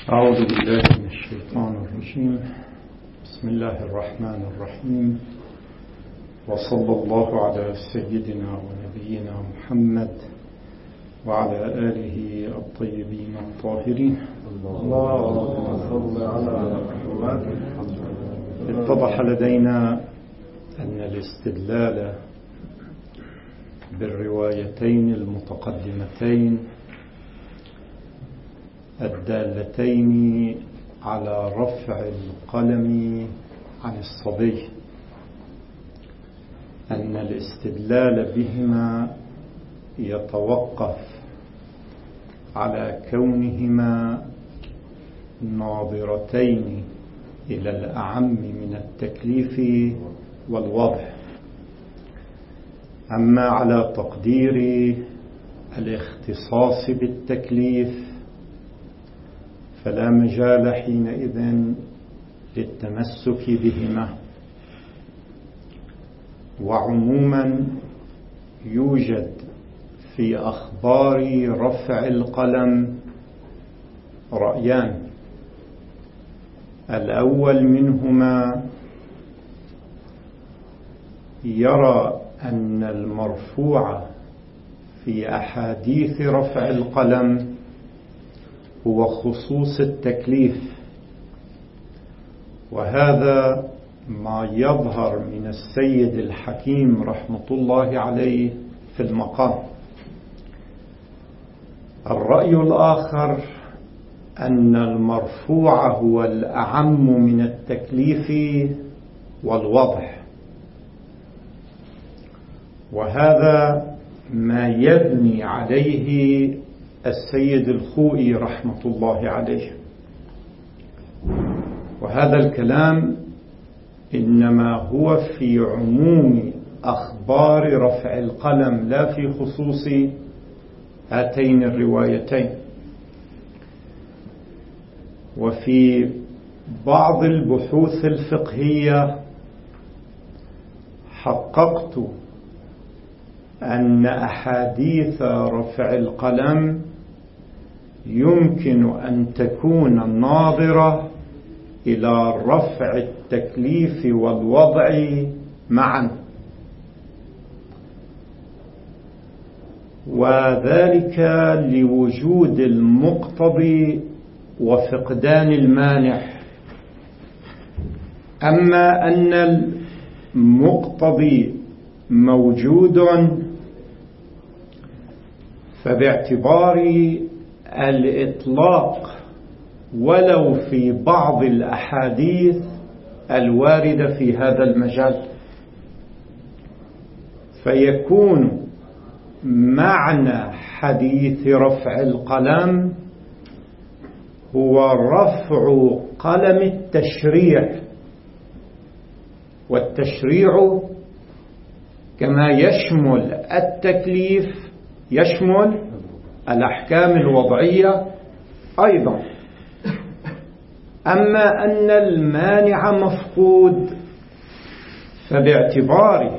أعوذ بالله من الشيطان الرجيم. بسم الله الرحمن الرحيم، وصلى الله على سيدنا ونبينا محمد وعلى آله الطيبين الطاهرين. اللهم صل على محمد. اتضح لدينا أن الاستدلال بالروايتين المتقدمتين الدالتين على رفع القلم عن الصبي، أن الاستدلال بهما يتوقف على كونهما ناظرتين إلى الأعم من التكليف والوضع. أما على تقدير الاختصاص بالتكليف فلا مجال حينئذ للتمسك بهما. وعموما يوجد في أخبار رفع القلم رأيان، الأول منهما يرى أن المرفوع في أحاديث رفع القلم هو خصوص التكليف، وهذا ما يظهر من السيد الحكيم رحمة الله عليه في المقام. الرأي الآخر أن المرفوع هو الأعم من التكليف والوضع، وهذا ما يبني عليه السيد الخوئي رحمة الله عليه. وهذا الكلام إنما هو في عموم أخبار رفع القلم لا في خصوص هاتين الروايتين. وفي بعض البحوث الفقهية حققت أن أحاديث رفع القلم يمكن أن تكون ناظرة إلى رفع التكليف والوضع معا، وذلك لوجود المقتضي وفقدان المانع. أما أن المقتضي موجود فباعتبار الإطلاق ولو في بعض الأحاديث الواردة في هذا المجال، فيكون معنى حديث رفع القلم هو رفع قلم التشريع، والتشريع كما يشمل التكليف يشمل الأحكام الوضعية أيضا. أما أن المانع مفقود فباعتبار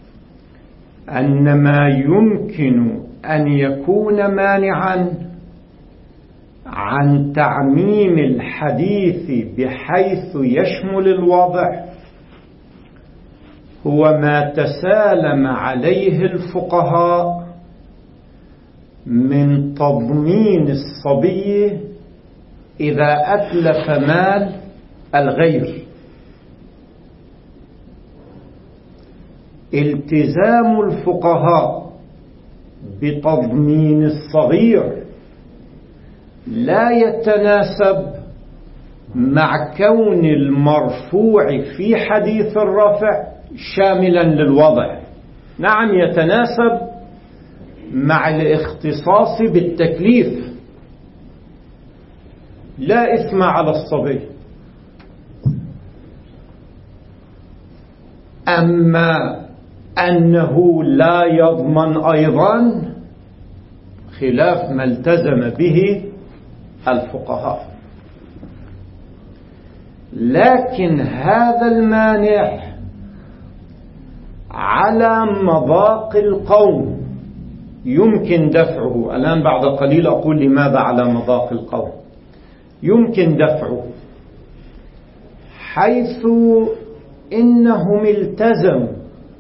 أن ما يمكن أن يكون مانعا عن تعميم الحديث بحيث يشمل الوضع هو ما تسالم عليه الفقهاء من تضمين الصبي إذا أتلف مال الغير. التزام الفقهاء بتضمين الصغير لا يتناسب مع كون المرفوع في حديث الرفع شاملا للوضع. نعم يتناسب مع الاختصاص بالتكليف، لا إثم على الصبي. أما أنه لا يضمن أيضا خلاف ما التزم به الفقهاء. لكن هذا المانع على مذاق القوم يمكن دفعه. الآن بعد قليل أقول لماذا على مذاق القوم. يمكن دفعه، حيث إنهم التزموا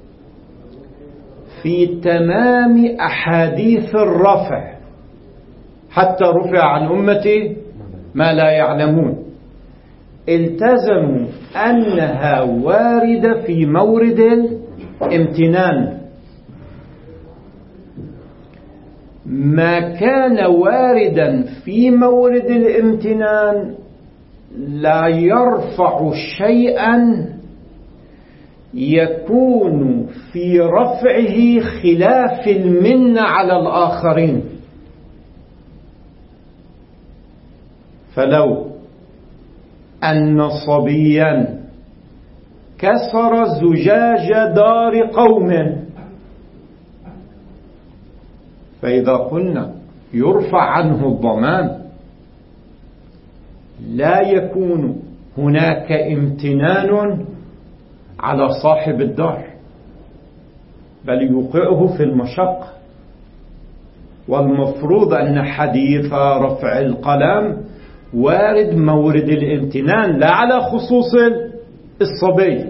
في تمام أحاديث الرفع، حتى رفع عن أمتي ما لا يعلمون، التزموا أنها واردة في مورد الامتنان. ما كان واردا في مورد الامتنان لا يرفع شيئا يكون في رفعه خلاف المنة على الآخرين. فلو أن صبيا كسر زجاج دار قوم، فإذا قلنا يرفع عنه الضمان لا يكون هناك امتنان على صاحب الدار، بل يوقعه في المشقة. والمفروض أن حديث رفع القلم وارد مورد الامتنان لا على خصوص الصبي.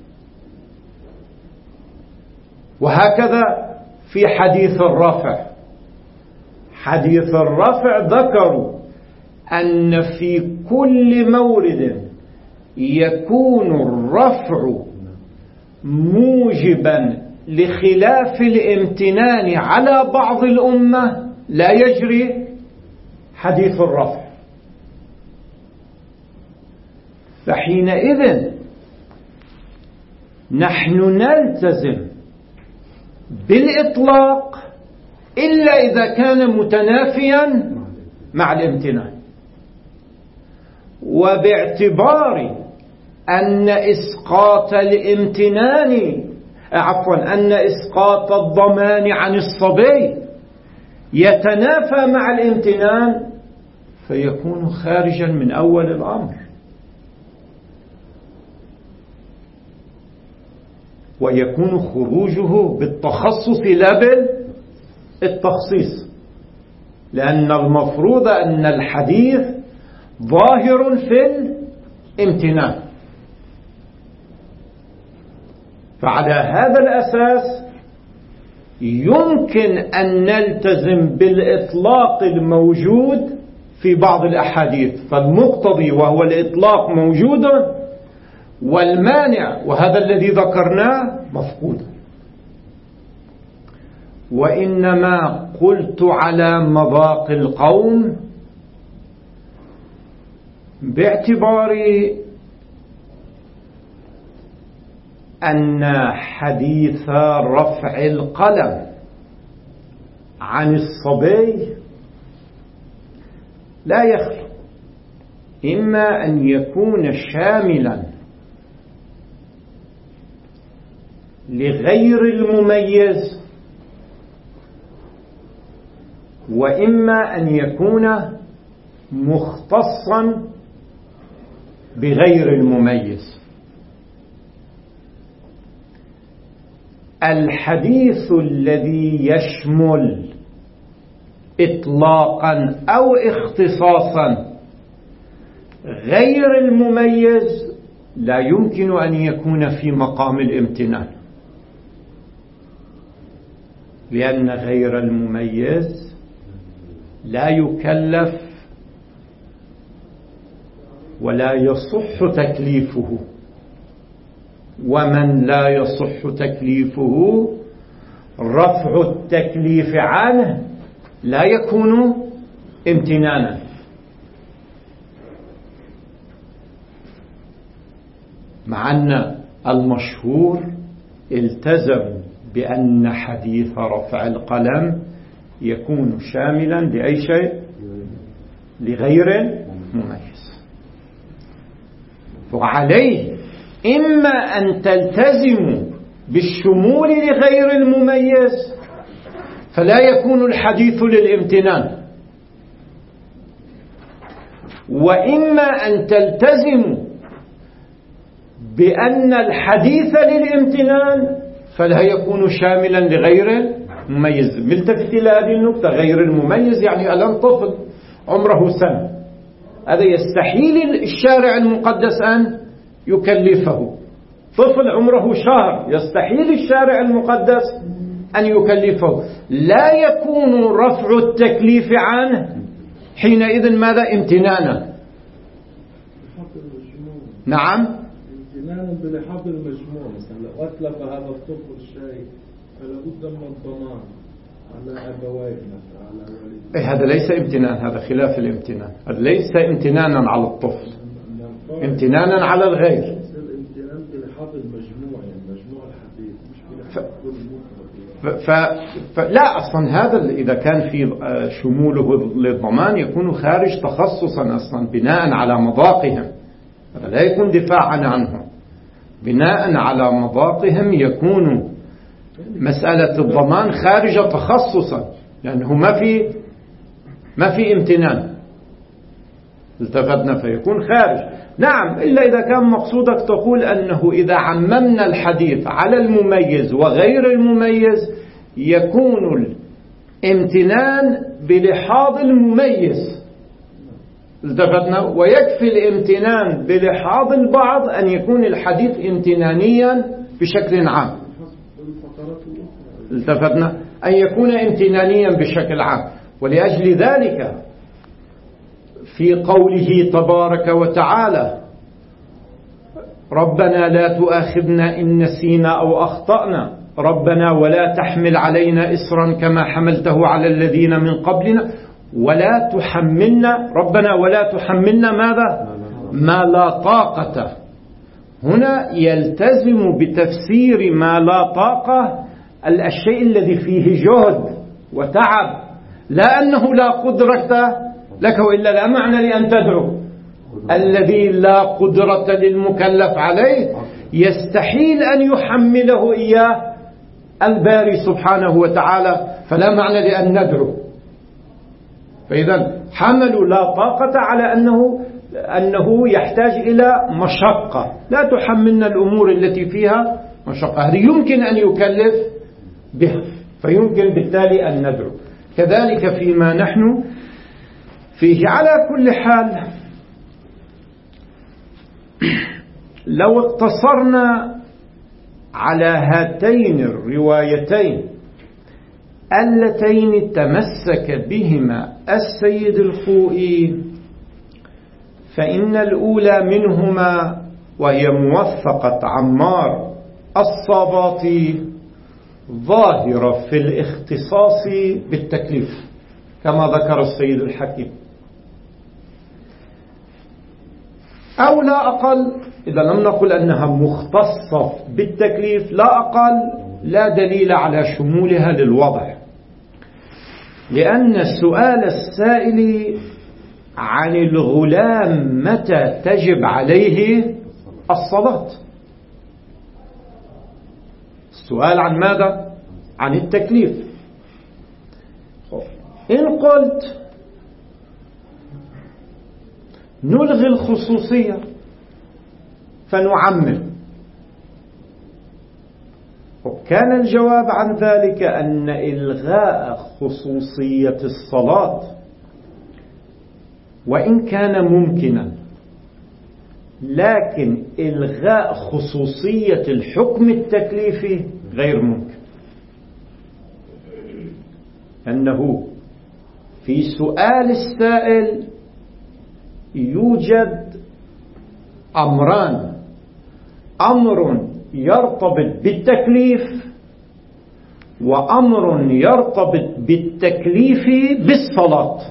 وهكذا في حديث الرفع، حديث الرفع ذكروا أن في كل مورد يكون الرفع موجبا لخلاف الامتنان على بعض الأمة لا يجري حديث الرفع. فحينئذ نحن نلتزم بالإطلاق إلا إذا كان متنافيا مع الامتنان. وباعتبار أن إسقاط الامتنان أن إسقاط الضمان عن الصبي يتنافى مع الامتنان، فيكون خارجا من أول الأمر، ويكون خروجه بالتخصص لا بالتخصيص، لأن المفروض أن الحديث ظاهر في الامتنان. فعلى هذا الأساس يمكن أن نلتزم بالإطلاق الموجود في بعض الأحاديث، فالمقتضي وهو الإطلاق موجود، والمانع وهذا الذي ذكرناه مفقود. وإنما قلت على مذاق القوم باعتبار أن حديث رفع القلم عن الصبي لا يخلو إما أن يكون شاملا لغير المميز، وإما أن يكون مختصا بغير المميز. الحديث الذي يشمل إطلاقا أو اختصاصا غير المميز لا يمكن أن يكون في مقام الامتنان، لأن غير المميز لا يكلف ولا يصح تكليفه، ومن لا يصح تكليفه رفع التكليف عنه لا يكون امتنانا. مع أن المشهور التزم بأن حديث رفع القلم يكون شاملا لأي شيء لغير مميز. وعليه إما أن تلتزموا بالشمول لغير المميز فلا يكون الحديث للامتنان، وإما أن تلتزموا بأن الحديث للامتنان فلا يكون شاملا لغير المميز. ملتفت إلى هذه النقطة، غير المميز يعني الآن طفل عمره سنة، هذا يستحيل الشارع المقدس أن يكلفه. طفل عمره شهر يستحيل الشارع المقدس أن يكلفه. لا يكون رفع التكليف عنه حينئذ ماذا؟ امتنانا. نعم، امتنانا بلحاظ المجموع. مثلا لو أتلف هذا الطفل الشيء فلا بد من الضمان على أبويه مثلا، على والديه. هذا ليس امتنان، هذا خلاف الامتنان. هذا ليس امتنانا على الطفل، امتنانا على الغير. الامتنان بلحاظ المجموع، يعني مجموع الحديث، مش بلحاظ كل لا، أصلا هذا إذا كان في شموله للضمان يكون خارج تخصصا أصلا بناء على مذاقهم. هذا لا يكون دفاعا عنهم، بناء على مذاقهم يكون مسألة الضمان خارج تخصصا، لأنه ما في امتنان التفتنا فيكون خارج. نعم، إلا إذا كان مقصودك تقول أنه إذا عممنا الحديث على المميز وغير المميز يكون الامتنان بلحاظ المميز التفتنا، ويكفي الامتنان بلحاظ البعض أن يكون الحديث امتنانيا بشكل عام. التفتنا أن يكون امتنانيا بشكل عام. ولأجل ذلك في قوله تبارك وتعالى ربنا لا تؤاخذنا إن نسينا أو أخطأنا ربنا ولا تحمل علينا إصرا كما حملته على الذين من قبلنا ولا تحملنا، ربنا ولا تحملنا ماذا؟ ما لا طاقة. هنا يلتزم بتفسير ما لا طاقة الشيء الذي فيه جهد وتعب، لا أنه لا قدرة لك، وإلا لا معنى لأن تدعو. الذي لا قدرة للمكلف عليه يستحيل أن يحمله إياه الباري سبحانه وتعالى، فلا معنى لأن ندعو. فإذا حملوا لا طاقة على أنه يحتاج إلى مشقة. لا تحملنا الأمور التي فيها مشقة، هذه يمكن أن يكلف بها، فيمكن بالتالي أن ندعو. كذلك فيما نحن فيه. على كل حال لو اقتصرنا على هاتين الروايتين اللتين تمسك بهما السيد الخوئي، فإن الأولى منهما وهي موثقة عمار الصاباطي ظاهرة في الاختصاص بالتكليف كما ذكر السيد الحكيم، أو لا أقل. إذا لم نقل أنها مختصة بالتكليف لا أقل لا دليل على شمولها للوضع، لأن سؤال السائل عن الغلام متى تجب عليه الصلاة، السؤال عن ماذا؟ عن التكليف. إن قلت نلغي الخصوصية فنعمم، وكان الجواب عن ذلك أن إلغاء خصوصية الصلاة وإن كان ممكنا، لكن إلغاء خصوصية الحكم التكليفي غير ممكن. أنه في سؤال السائل يوجد أمران: أمر يرتبط بالتكليف، وأمر يرتبط بالتكليف بالصلاة.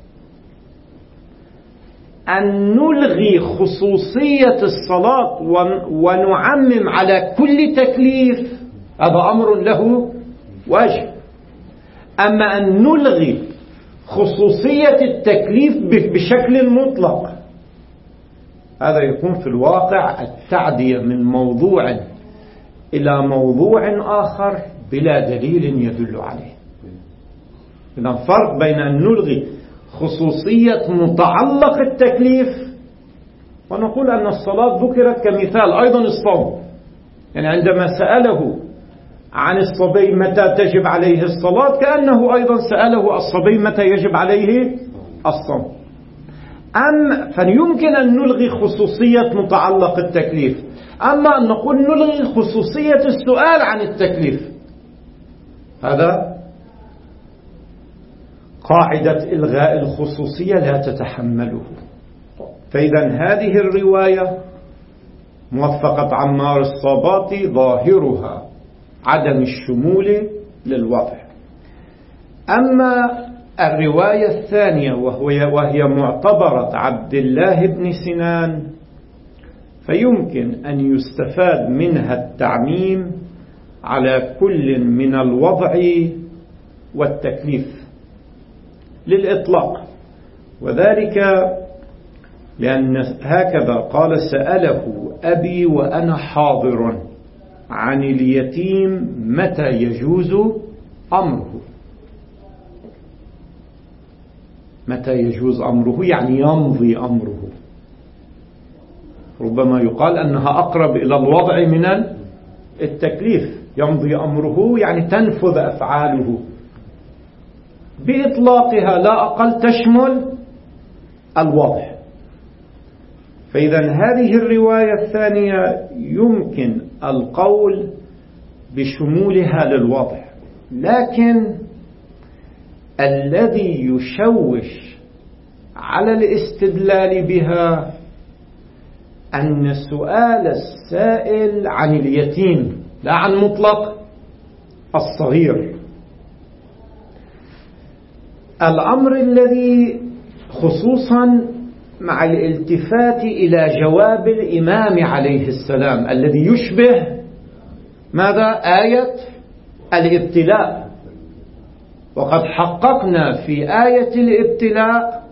أن نلغي خصوصية الصلاة ونعمم على كل تكليف هذا أمر له واجب، أما أن نلغي خصوصية التكليف بشكل مطلق هذا يكون في الواقع التعدية من موضوع إلى موضوع آخر بلا دليل يدل عليه. إذن فرق بين أن نلغي خصوصية متعلق التكليف ونقول أن الصلاة ذكرت كمثال، أيضا الصوم، يعني عندما سأله عن الصبي متى تجب عليه الصلاة كأنه أيضا سأله الصبي متى يجب عليه الصوم. فيمكن أن نلغي خصوصية متعلق التكليف، أما أن نقول نلغي خصوصية السؤال عن التكليف، هذا قاعدة إلغاء الخصوصية لا تتحمله. فإذا هذه الرواية موثقة عمار الصباطي ظاهرها عدم الشمول للوضع. أما الرواية الثانية وهي معتبرة عبد الله بن سنان، فيمكن أن يستفاد منها التعميم على كل من الوضع والتكليف للإطلاق، وذلك لأن هكذا قال: سأله أبي وأنا حاضر عن اليتيم متى يجوز أمره. متى يجوز أمره يعني يمضي أمره. ربما يقال أنها أقرب إلى الوضع من التكليف. يمضي أمره يعني تنفذ أفعاله بإطلاقها، لا أقل تشمل الوضع. فإذا هذه الرواية الثانية يمكن القول بشمولها للوضع، لكن الذي يشوش على الاستدلال بها أن سؤال السائل عن اليتيم لا عن مطلق الصغير. الأمر الذي خصوصا مع الالتفات إلى جواب الإمام عليه السلام الذي يشبه ماذا؟ آية الابتلاء. وقد حققنا في آية الابتلاء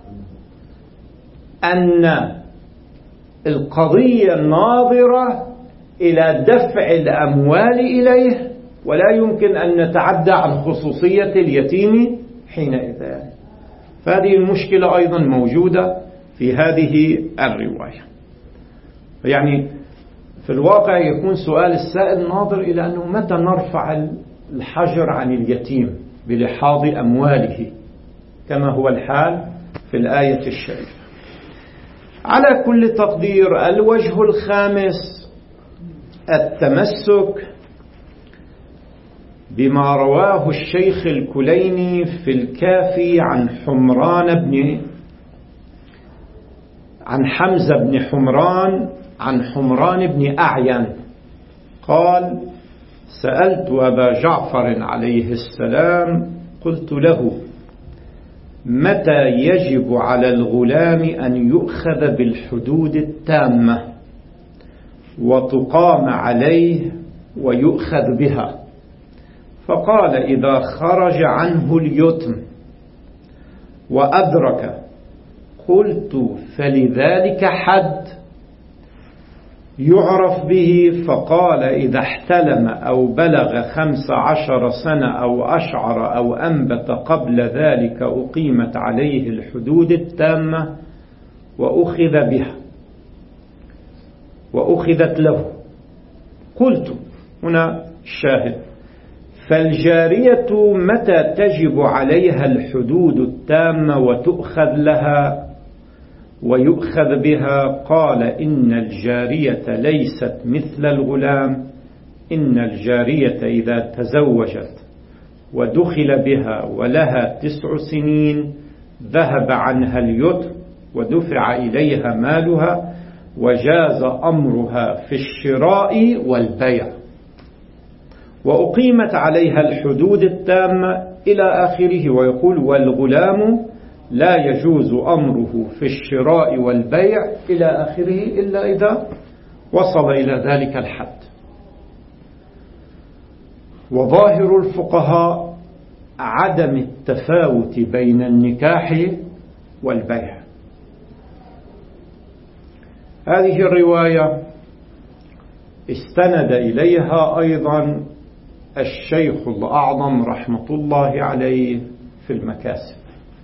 أن القضية ناظرة إلى دفع الأموال إليه، ولا يمكن أن نتعدى عن خصوصية اليتيم حينئذ. فهذه المشكلة أيضا موجودة في هذه الرواية. يعني في الواقع يكون سؤال السائل ناظر إلى أنه متى نرفع الحجر عن اليتيم بلحاظ أمواله كما هو الحال في الآية الشريفة. على كل تقدير، الوجه الخامس التمسك بما رواه الشيخ الكليني في الكافي عن حمزة بن حمران عن حمران بن أعين قال: سألت أبا جعفر عليه السلام قلت له: متى يجب على الغلام أن يؤخذ بالحدود التامة وتقام عليه ويؤخذ بها؟ فقال: إذا خرج عنه اليتم وأدرك. قلت: فلذلك حد يعرف به؟ فقال: إذا احتلم أو بلغ 15 سنة أو أشعر أو أنبت قبل ذلك أقيمت عليه الحدود التامة وأخذ بها وأخذت له. قلت هنا الشاهد: فالجارية متى تجب عليها الحدود التامة وتؤخذ لها ويؤخذ بها؟ قال: إن الجارية ليست مثل الغلام، إن الجارية إذا تزوجت ودخل بها ولها 9 سنين ذهب عنها اليتم ودفع إليها مالها وجاز أمرها في الشراء والبيع وأقيمت عليها الحدود التامة إلى آخره. ويقول: والغلام لا يجوز أمره في الشراء والبيع إلى آخره إلا إذا وصل إلى ذلك الحد. وظاهر الفقهاء عدم التفاوت بين النكاح والبيع. هذه الرواية استند إليها أيضا الشيخ الأعظم رحمة الله عليه في المكاسب،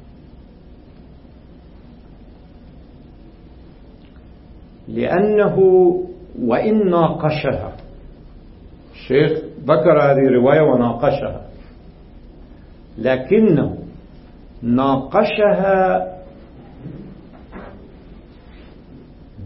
لأنه وإن ناقشها، الشيخ ذكر هذه الرواية وناقشها، لكنه ناقشها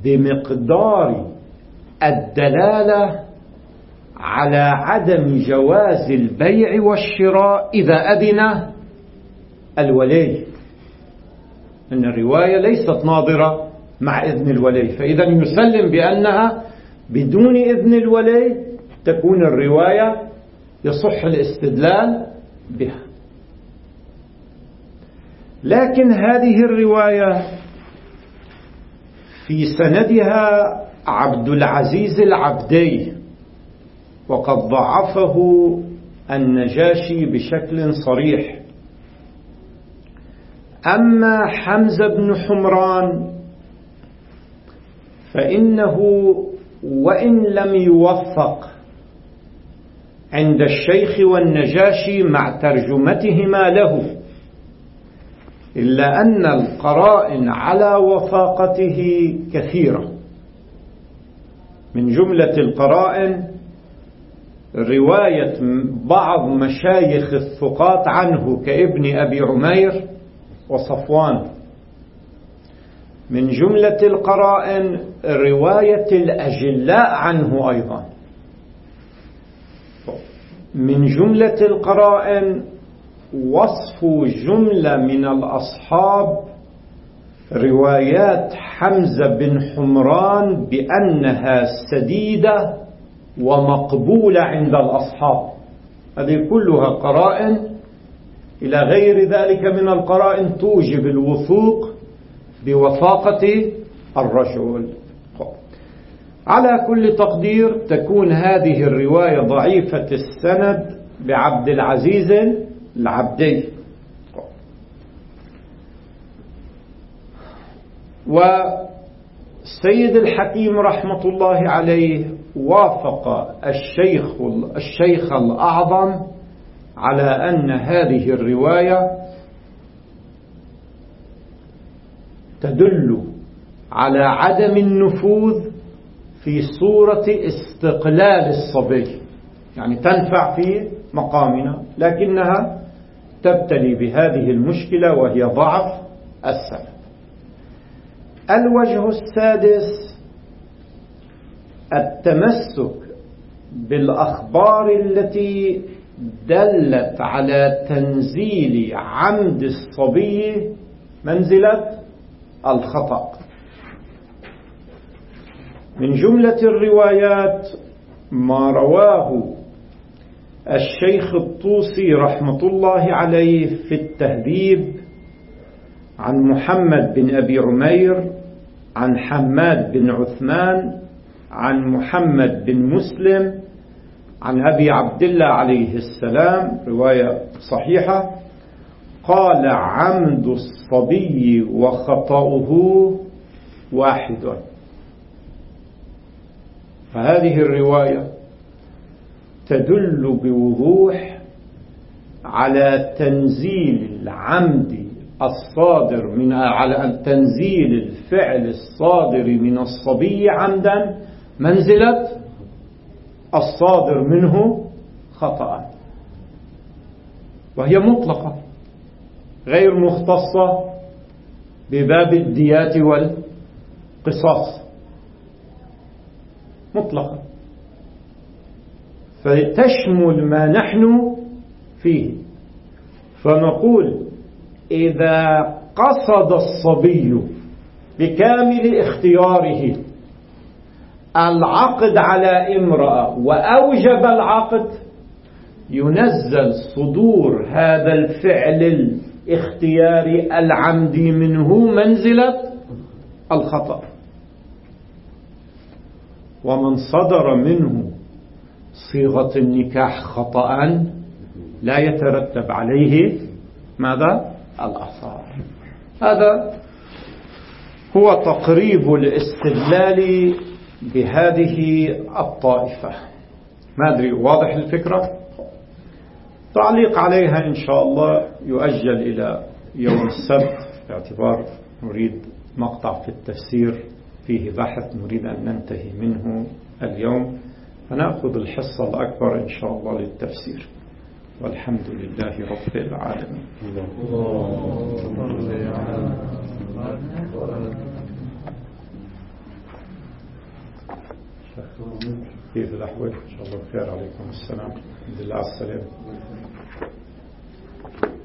بمقدار الدلالة على عدم جواز البيع والشراء إذا أذن الولي، إن الرواية ليست ناظرة مع إذن الولي، فإذا يسلم بأنها بدون إذن الولي تكون الرواية يصح الاستدلال بها. لكن هذه الرواية في سندها عبد العزيز العبدي، وقد ضعفه النجاشي بشكل صريح. أما حمزة بن حمران فإنه وإن لم يوفق عند الشيخ والنجاشي مع ترجمتهما له، إلا أن القرائن على وثاقته كثيرة. من جملة القرائن رواية بعض مشايخ الثقات عنه كابن أبي عمير وصفوان. من جملة القرائن رواية الأجلاء عنه أيضا. من جملة القرائن وصف جملة من الأصحاب روايات حمزة بن حمران بأنها سديدة ومقبولة عند الأصحاب. هذه كلها قرائن إلى غير ذلك من القرائن توجب الوثوق بوثاقة الرجل. على كل تقدير تكون هذه الرواية ضعيفة السند بعبد العزيز العبدي. وسيد الحكيم رحمة الله عليه وافق الشيخ الأعظم على أن هذه الرواية تدل على عدم النفوذ في صورة استقلال الصبي، يعني تنفع في مقامنا، لكنها تبتلي بهذه المشكلة وهي ضعف السند. الوجه السادس التمسك بالأخبار التي دلت على تنزيل عمد الصبي منزلة الخطأ. من جملة الروايات ما رواه الشيخ الطوسي رحمة الله عليه في التهذيب عن محمد بن أبي عمير عن حماد بن عثمان عن محمد بن مسلم عن أبي عبد الله عليه السلام، رواية صحيحة، قال عمد الصبي وخطأه واحد. فهذه الرواية تدل بوضوح على تنزيل العمد الصادر على تنزيل الفعل الصادر من الصبي عمدا منزلة الصادر منه خطأ، وهي مطلقة غير مختصة بباب الديات والقصاص، مطلقة، فتشمل ما نحن فيه. فنقول إذا قصد الصبي بكامل اختياره العقد على امرأة وأوجب العقد، ينزل صدور هذا الفعل الاختياري العمدي منه منزلة الخطأ. ومن صدر منه صيغة النكاح خطأ لا يترتب عليه ماذا؟ الآثار. هذا هو تقريب الاستدلال بهذه الطائفة. ما أدري واضح الفكرة؟ تعليق عليها إن شاء الله يؤجل إلى يوم السبت، باعتبار نريد مقطع في التفسير فيه بحث نريد أن ننتهي منه اليوم، فنأخذ الحصة الأكبر إن شاء الله للتفسير. والحمد لله رب العالمين. كيف الأحوال؟ إن شاء الله بخير. عليكم السلام. الحمد لله على السلامة.